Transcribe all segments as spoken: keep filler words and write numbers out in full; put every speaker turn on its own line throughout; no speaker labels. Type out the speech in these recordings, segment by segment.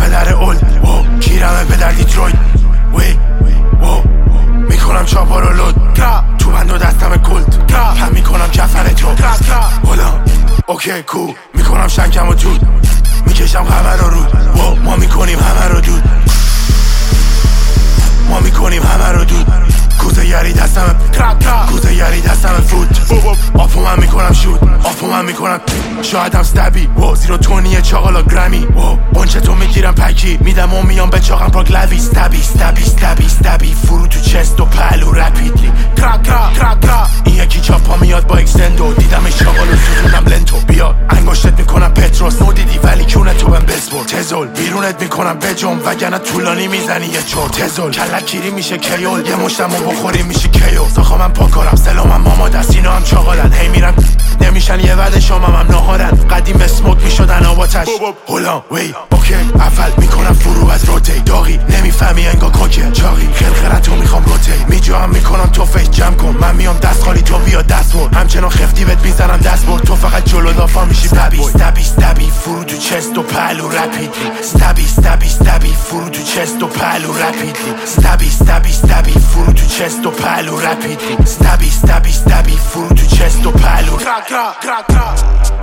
در اولد گیرمه به در دیترویت وی میکنم چاپا رو لود تو بند و دستم گلد پم میکنم جفر تو بلان اوکی کو میکنم شنکم و دود میکشم همه رو رود ما میکنیم همه رو دود ما میکنیم همه رو دود کوزه یری دستم کوزه یری دستم فوت آفو من میکنم شود آفو من میکنم شایدم ستبی زیرو تونیه چاقالا گرمی قنچه تو میگیرم پکی میدم و میام به چاقم پاک لوی ستبی ستبی ستبی ستبی فرو تو چست و پلو رپیدلی کرا کرا کرا کرا این یکی چاپا میاد با اکسندو دیدمش چاقالو سوزونم لنتو بیا انگشتت میکنم پتروس نو دیدی ولی کونه تو بهم بسپر تزول بیرونت میکنم بجم وگرنه طولانی میزنی یه چور تزول کلکیری میشه کیول یه مشتمو بخوری میشه کیو ساخا من پاکارم سلامم ماما دستینا هم چاقالن هی میرن نمیشن یه وعده شامم هم ناهارن قدیم اسموک میشدن آباتش هولا وی اوکی اول میکنم فرو از روتی داغی نمیفهمی انگا کوکه چاقی خلخرتو میخوام روتی میجام میکنم تو فیس جمع کن من میام دست خالی تو بیا دست بر همچنان خفتی بهت میزنم دست بر تو فقط جلو دافا میشی ببی ستبی ستبی فرو تو چست و پلو رپیدلی ستبی ستبی ستبی فرو تو چست و پلو رپیدلی ستبی ستبی ستبی فرو تو چست و پلو رپیدلی ستبی ستبی ستبی فرو تو چست و پلو کرا کرا کرا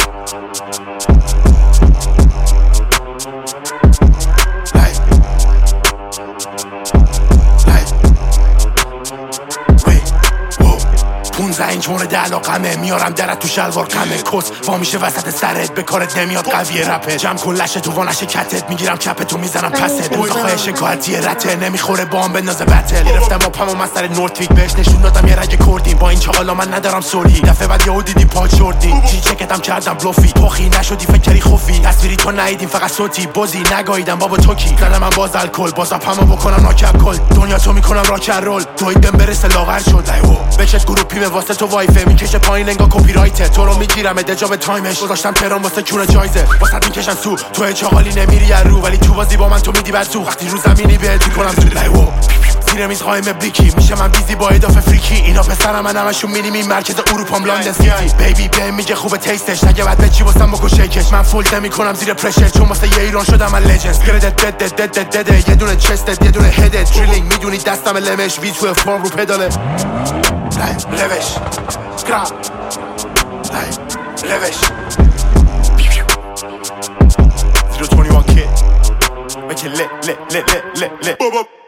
پونزه اینج مورد علاقمه میارم درت تو شلوار کمه کس وا میشه وسط سرت به کارت نمیاد قویه رپه جمع کن لشه تو وانش کتت میگیرم کپتو میزنم پست روزاخواه شکایتی رته نمیخوره با هم بندازه بتل گرفتم اپم و مستر نورتویک بهش نشون دادم یه رگ کردیم با این چاقالا من ندارم سولی دفعه بعد یهو دیدی پاک شوردی جی چکتم کردم بلوفی پخی نشدی فکری خوفی تصویری تو ندیدیم فقط صوتی بازی نگاییدم بابا توکی زدم من باز الکل باز اپمو بکنم ناکپ کل دنیا تو میکنم راک رول توی بهم برسه لاغر شد بچت گروپی به واسه تو وایفه میکشه پایین انگا کپی رایته تو رو میگیرم ادجا به تایمش گذاشتم تهران واسه کونه جایزه واسه میکشن سو تو چاقالی نمیری رو ولی تو بازی با من تو میدی بر تو وقتی رو زمینی بهت میکنم تو لایو زیر میز قایم بلیکی میشه من بیزی با اضافه فریکی اینا پسرم من همشون مینیمی مرکز اروپام لندن سیتی بیبی بهم میگه خوبه تیستش نگه بعد به چی واسم بکن شیکش من فول نمیکنم زیر پرشر چون واسه یه ایران شدم من لجند گردت دد دد دد دد یه دونه چستت یه دونه هدت درینگ میدونی دستم لمش وی تو فرم رو پداله لوش کرا لوش زیرو بیست و یک کید make it lit lit lit lit lit lit